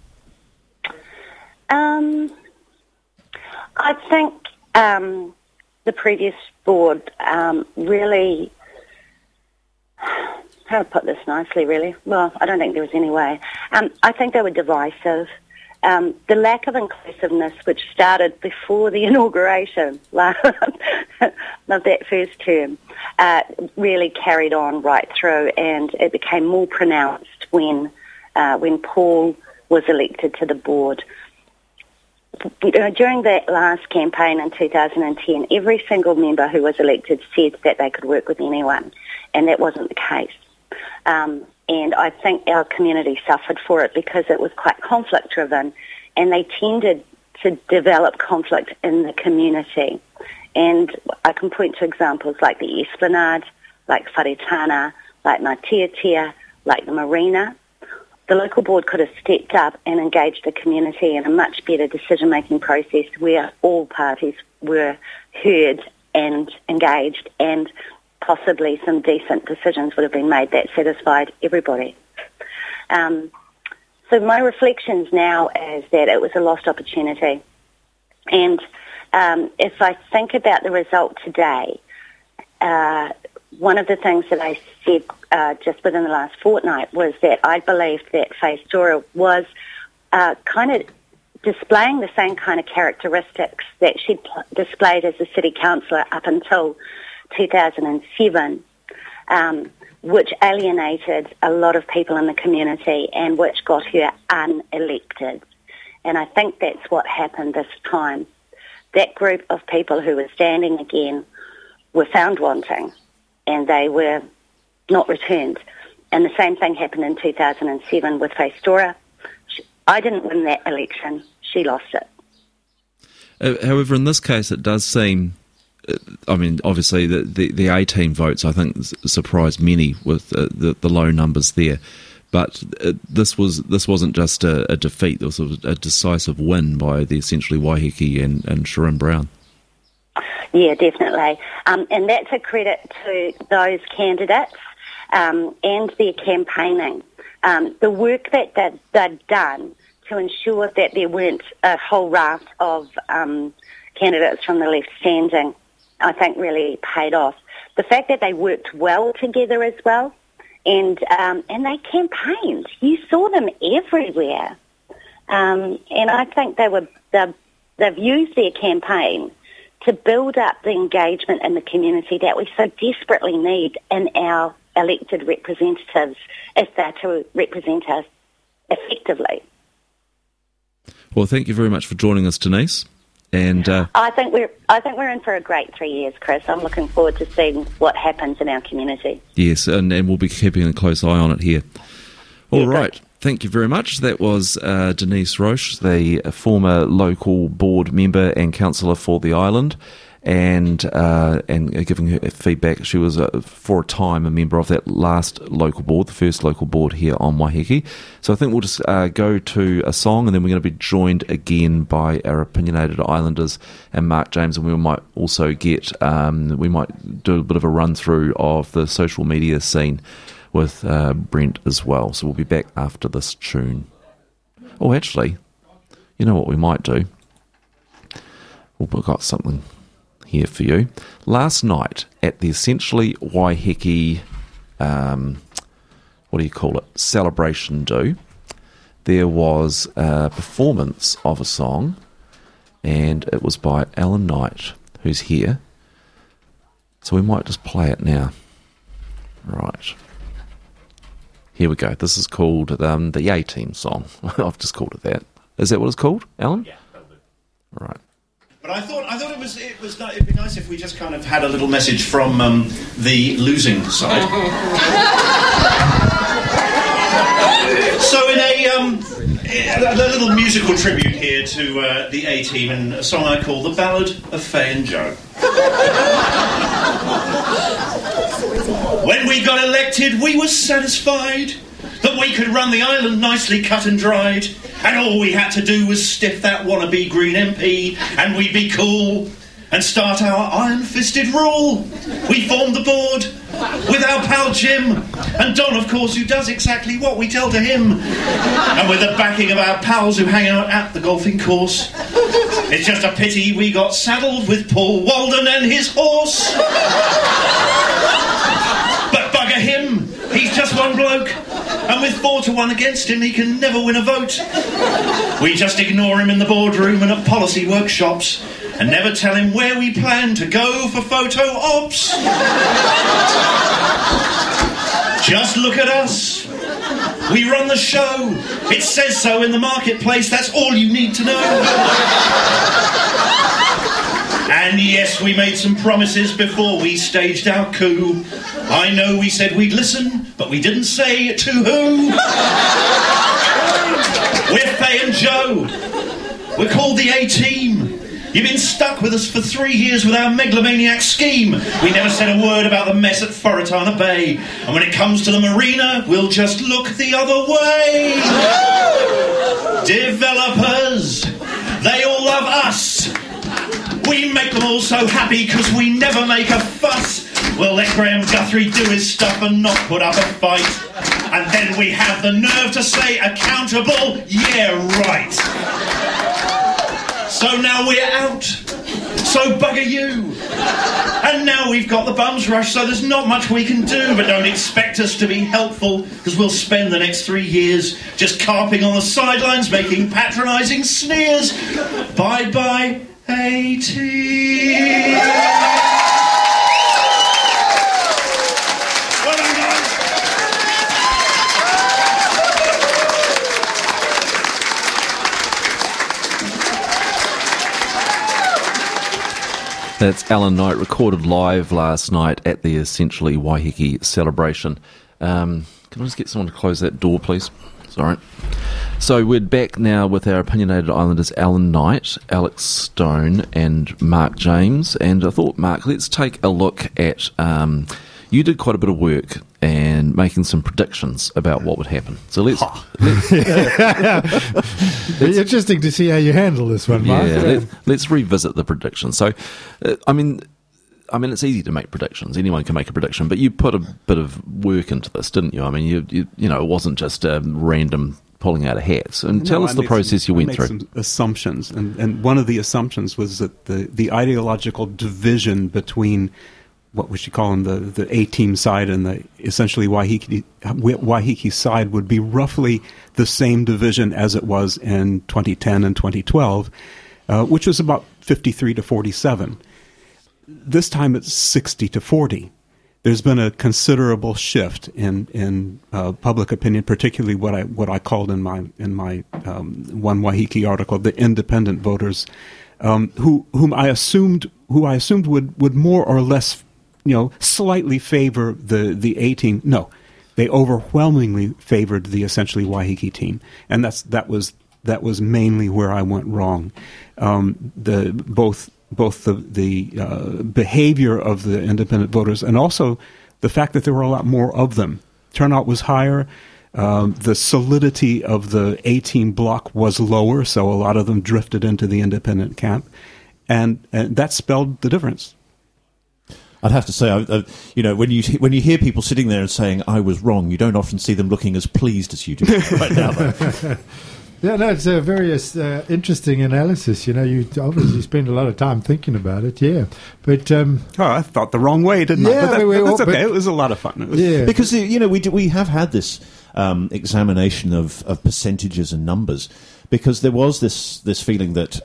I think the previous board really how to put this nicely, really. Well, I don't think there was any way. I think they were divisive. The lack of inclusiveness, which started before the inauguration of that first term, really carried on right through, and it became more pronounced when Paul was elected to the board. During that last campaign in 2010, every single member who was elected said that they could work with anyone, and that wasn't the case. And I think our community suffered for it because it was quite conflict-driven, and they tended to develop conflict in the community. And I can point to examples like the Esplanade, like Wharetana, like Ngātiatia, like the Marina. The local board could have stepped up and engaged the community in a much better decision-making process where all parties were heard and engaged, and possibly some decent decisions would have been made that satisfied everybody. So my reflections now is that it was a lost opportunity. And if I think about the result today, one of the things that I said just within the last fortnight was that I believed that Faye Storer was kind of displaying the same kind of characteristics that she'd displayed as a city councillor up until 2007, which alienated a lot of people in the community and which got her unelected. And I think that's what happened this time. That group of people who were standing again were found wanting, and they were not returned. And the same thing happened in 2007 with Faye Storer. I didn't win that election. She lost it. However, in this case, it does seem... I mean, obviously, the A-team votes, I think, surprised many with the low numbers there. But this wasn't just a defeat. This was a decisive win by the essentially Waiheke and Sharon Brown. Yeah, definitely. And that's a credit to those candidates and their campaigning. The work that they'd done to ensure that there weren't a whole raft of candidates from the left standing, I think really paid off. The fact that they worked well together as well, and they campaigned. You saw them everywhere, and I think they've used their campaign to build up the engagement in the community that we so desperately need in our elected representatives if they're to represent us effectively. Well, thank you very much for joining us, Denise. And I think we're in for a great 3 years, Chris. I'm looking forward to seeing what happens in our community. Yes, and we'll be keeping a close eye on it here. All right. Good. Thank you very much. That was Denise Roche, the former local board member and councillor for the island, and giving her feedback. She was, for a time, a member of that last local board, the first local board here on Waiheke. So I think we'll just go to a song, and then we're going to be joined again by our opinionated islanders and Mark James, and we might also get, we might do a bit of a run-through of the social media scene with Brent as well. So we'll be back after this tune. Oh, actually, you know what we might do? We've got something here for you. Last night at the essentially Waiheke, what do you call it, celebration do, there was a performance of a song, and it was by Alan Knight, who's here. So we might just play it now. Right. Here we go. This is called the A-Team song. I've just called it that. Is that what it's called, Alan? Yeah. Right. But I thought it'd be nice if we just kind of had a little message from the losing side. So in a little musical tribute here to the A-Team, and a song I call The Ballad of Faye and Joe. When we got elected, we were satisfied that we could run the island nicely cut and dried, and all we had to do was stiff that wannabe Green MP, and we'd be cool and start our iron-fisted rule. We formed the board with our pal Jim, and Don, of course, who does exactly what we tell to him, and with the backing of our pals who hang out at the golfing course. It's just a pity we got saddled with Paul Walden and his horse. But bugger him, he's just just one bloke, and with 4-1 against him, he can never win a vote. We just ignore him in the boardroom and at policy workshops, and never tell him where we plan to go for photo ops. Just look at us. We run the show. It says so in the marketplace. That's all you need to know. And yes, we made some promises before we staged our coup. I know we said we'd listen, but we didn't say to who. We're Faye and Joe. We're called the A-Team. You've been stuck with us for 3 years with our megalomaniac scheme. We never said a word about the mess at Foratana Bay. And when it comes to the marina, we'll just look the other way. Developers, they all love us. We make them all so happy because we never make a fuss. We'll let Graham Guthrie do his stuff and not put up a fight. And then we have the nerve to say accountable, yeah, right. So now we're out. So bugger you. And now we've got the bums rush, so there's not much we can do. But don't expect us to be helpful, because we'll spend the next 3 years just carping on the sidelines, making patronising sneers. Bye-bye, A-Team. Well done, guys. That's Alan Knight, recorded live last night at the Essentially Waiheke celebration. Can I just get someone to close that door, please? Sorry. So we're back now with our opinionated islanders Alan Knight, Alex Stone and Mark James. And I thought, Mark, let's take a look at... you did quite a bit of work and making some predictions about what would happen. So let's interesting to see how you handle this one, Mark. Yeah, let's revisit the predictions. So, I mean, it's easy to make predictions. Anyone can make a prediction, but you put a bit of work into this, didn't you? I mean, you know, it wasn't just random pulling out of hats. And tell us the process you went through. Some assumptions, and one of the assumptions was that the ideological division between what we should call them the A-Team side and the essentially Waiheke side would be roughly the same division as it was in 2010 and 2012, which was about 53 to 47. This time it's 60 to 40. There's been a considerable shift in public opinion, particularly what I called in my One Waiheke article, the independent voters, whom I assumed would more or less, slightly favor the A-Team. No, they overwhelmingly favored the essentially Waiheke team, and that was mainly where I went wrong. Both the behavior of the independent voters and also the fact that there were a lot more of them. Turnout was higher. The solidity of the A-Team block was lower, so a lot of them drifted into the independent camp, and that spelled the difference. I'd have to say, when you hear people sitting there and saying, I was wrong, you don't often see them looking as pleased as you do right now, though. Yeah, no, it's a very interesting analysis. You obviously spend a lot of time thinking about it, yeah. But I thought the wrong way, didn't I? But that's okay. It was a lot of fun. Because we have had this examination of percentages and numbers, because there was this feeling that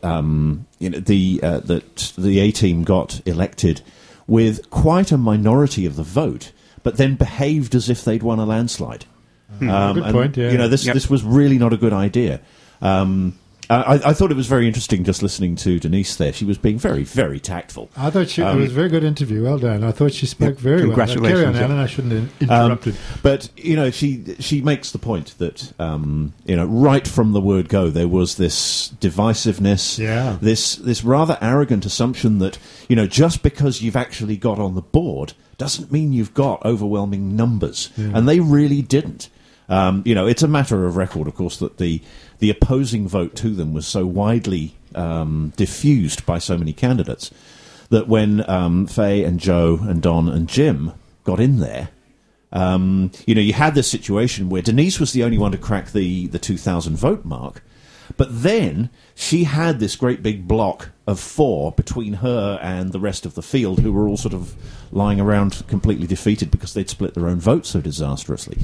that the A-Team got elected with quite a minority of the vote, but then behaved as if they'd won a landslide. Good point, yeah. This was really not a good idea. I thought it was very interesting just listening to Denise there. She was being very, very tactful. I thought it was a very good interview. Well done. I thought she spoke very well. Congratulations. Carry on, Alan. I shouldn't have interrupted. But, she makes the point that, right from the word go, there was this divisiveness, this rather arrogant assumption that, just because you've actually got on the board doesn't mean you've got overwhelming numbers. Yeah. And they really didn't. It's a matter of record, of course, that the opposing vote to them was so widely diffused by so many candidates that when Faye and Joe and Don and Jim got in there, you had this situation where Denise was the only one to crack the 2,000 vote mark, But then she had this great big block of 4 between her and the rest of the field, who were all sort of lying around completely defeated because they'd split their own vote so disastrously.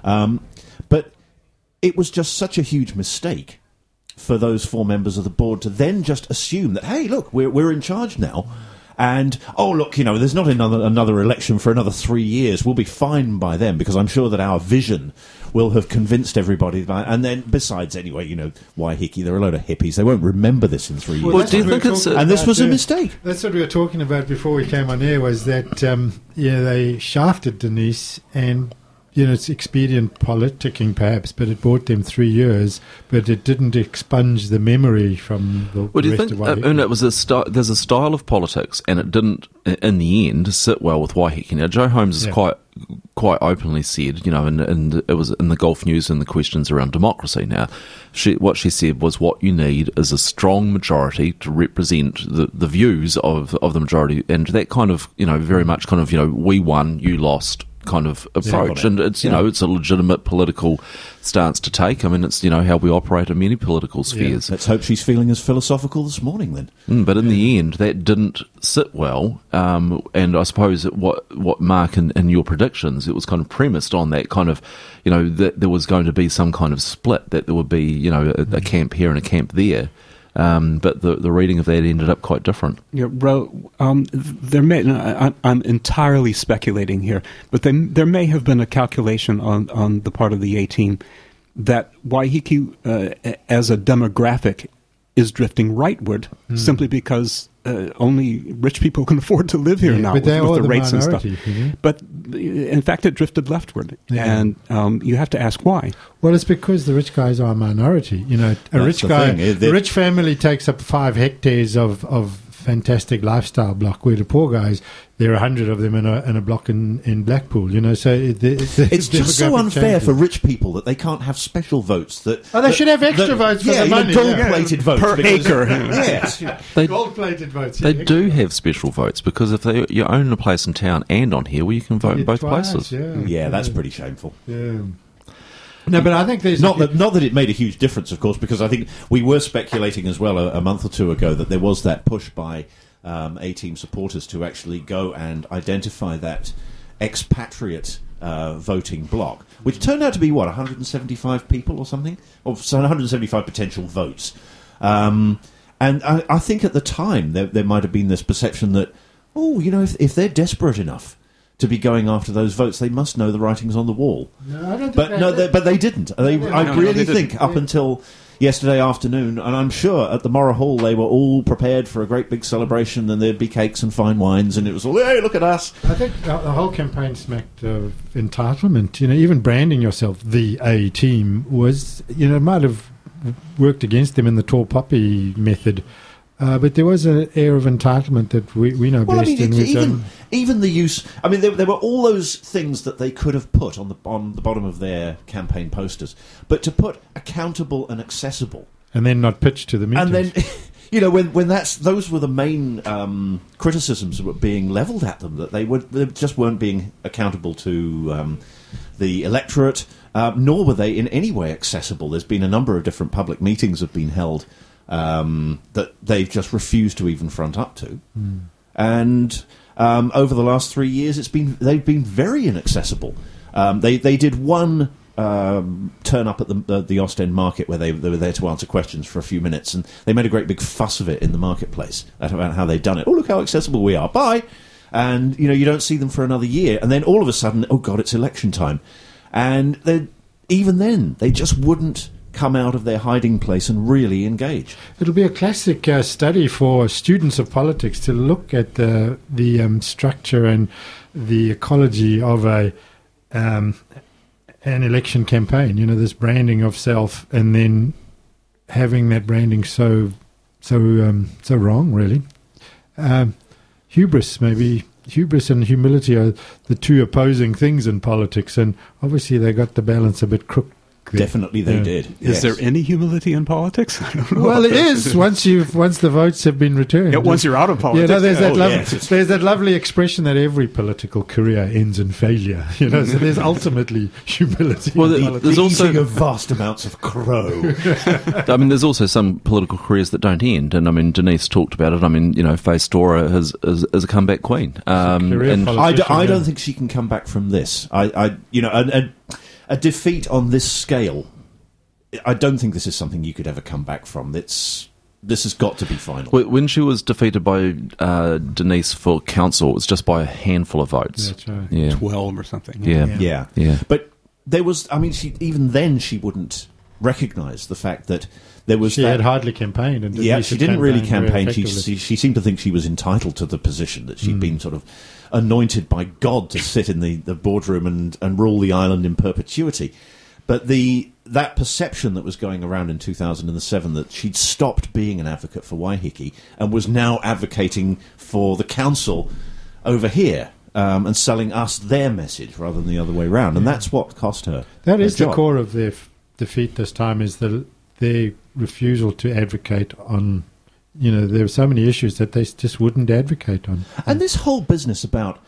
But it was just such a huge mistake for those 4 members of the board to then just assume that, hey, look, we're in charge now. And, oh, look, there's not another election for another 3 years. We'll be fine by then, because I'm sure that our vision will have convinced everybody. And then, besides, anyway, Waiheke, they're a load of hippies. They won't remember this in 3 years. Well, do you think and this was a mistake. That's what we were talking about before we came on air, was that, they shafted Denise, and it's expedient politicking perhaps, but it bought them 3 years, but it didn't expunge the memory from the Well, do you rest think, of Waiheke. and it was there's a style of politics, and it didn't, in the end, sit well with Waiheke. Now, Joe Holmes has quite openly said, and it was in the Gulf News and the questions around democracy. Now, what she said was, what you need is a strong majority to represent the views of the majority, and that kind of, very much kind of, we won, you lost kind of approach, and it's it's a legitimate political stance to take. I mean, it's how we operate in many political spheres. Let's hope she's feeling as philosophical this morning then. But in the end, that didn't sit well, and I suppose what Mark in your predictions, it was kind of premised on that kind of that there was going to be some kind of split, that there would be a camp here and a camp there. But the reading of that ended up quite different. Yeah, there may. I'm entirely speculating here, but there may have been a calculation on the part of the A-team that Waiheke, as a demographic, is drifting rightward simply because only rich people can afford to live here now with the rates and stuff. But in fact, it drifted leftward, and you have to ask why. Well, it's because the rich guys are a minority. A rich family takes up 5 hectares of fantastic lifestyle block, where the poor guys, there are 100 of them in a block in Blackpool. So it's just so unfair for rich people that they can't have special votes. They should have extra votes for the money. Gold-plated votes per acre. Yes, gold-plated votes. They do have special votes, because if you own a place in town and on here, well, you can vote in both places. Yeah, that's pretty shameful. Yeah. No, but I think there's not that it made a huge difference, of course, because I think we were speculating as well a month or two ago that there was that push by A-team supporters to actually go and identify that expatriate voting bloc, which turned out to be 175 people or something, so 175 potential votes. And I think at the time there might have been this perception that, if they're desperate enough to be going after those votes, they must know the writings on the wall. No, I don't think but they didn't. I really think up until yesterday afternoon, and I'm sure at the Morra Hall they were all prepared for a great big celebration, and there'd be cakes and fine wines, and it was all, hey, look at us. I think the whole campaign smacked of entitlement. Even branding yourself the A-team was, it might have worked against them in the tall poppy method. But there was an air of entitlement that we know best. Even the use. I mean, there were all those things that they could have put on the bottom of their campaign posters, but to put accountable and accessible, and then not pitch to the meetings. And then, when those were the main criticisms that were being levelled at them, that they just weren't being accountable to the electorate, nor were they in any way accessible. There's been a number of different public meetings have been held. That they've just refused to even front up to, and over the last 3 years, they've been very inaccessible. They did one turn up at the Ostend Market where they were there to answer questions for a few minutes, and they made a great big fuss of it in the marketplace about how they'd done it. Oh, look how accessible we are! Bye, and you don't see them for another year, and then all of a sudden, oh God, it's election time, and even then they just wouldn't come out of their hiding place and really engage. It'll be a classic study for students of politics to look at the structure and the ecology of an election campaign. This branding of self, and then having that branding so wrong, really. Hubris and humility are the two opposing things in politics, and obviously they got the balance a bit crooked Definitely they did. Is there any humility in politics? I don't know. Well, it is once the votes have been returned. Yeah, once you're out of politics. There's that lovely expression that every political career ends in failure. So there's ultimately humility. Well, there's also vast amounts of crow. I mean, there's also some political careers that don't end, and I mean, Denise talked about it. I mean, Faye Storer is a comeback queen. And I don't think she can come back from this. A defeat on this scale, I don't think this is something you could ever come back from. This has got to be final. When she was defeated by Denise for council, it was just by a handful of votes. That's right. Yeah. 12 or something. Yeah. But there was, even then she wouldn't recognise the fact that there was... She had hardly campaigned. And she didn't really campaign. She seemed to think she was entitled to the position, that she'd been sort of anointed by God to sit in the boardroom and rule the island in perpetuity. But that perception that was going around in 2007 that she'd stopped being an advocate for Waiheke and was now advocating for the council over here and selling us their message rather than the other way around. And that's what cost her. That is job. The core of their defeat this time, is their refusal to advocate on... there are so many issues that they just wouldn't advocate on. And this whole business about,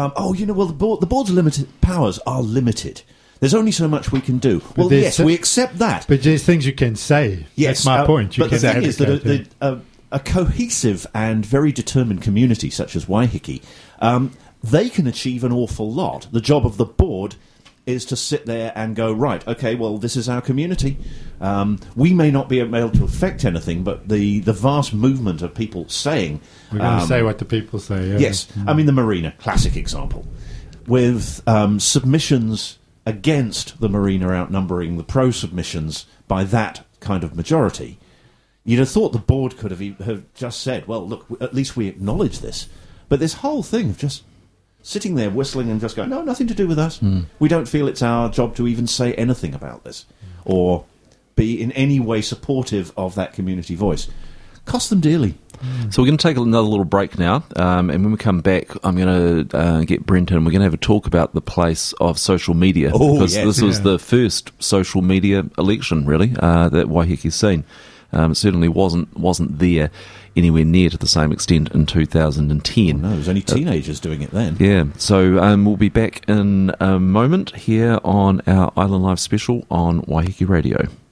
the board's limited powers are limited. There's only so much we can do. Well, yes, we accept that. But there's things you can say. Yes, that's my point. But the thing is that a cohesive and very determined community such as Waiheke, they can achieve an awful lot. The job of the board is to sit there and go, right, okay, well, this is our community. We may not be able to affect anything, but the vast movement of people saying... We're going to say what the people say. Yeah. Yes. I mean, the Marina, classic example. With submissions against the Marina outnumbering the pro-submissions by that kind of majority, you'd have thought the board could have just said, well, look, at least we acknowledge this. But this whole thing of just... sitting there whistling and just going, no, nothing to do with us. We don't feel it's our job to even say anything about this or be in any way supportive of that community voice. Cost them dearly. So we're going to take another little break now, and when we come back, I'm going to get Brent in. We're going to have a talk about the place of social media, because this was the first social media election, really, that Waiheke's seen. It certainly wasn't there anywhere near to the same extent in 2010. No, there was only teenagers doing it then. Yeah, so we'll be back in a moment here on our Island Live special on Waiheke Radio.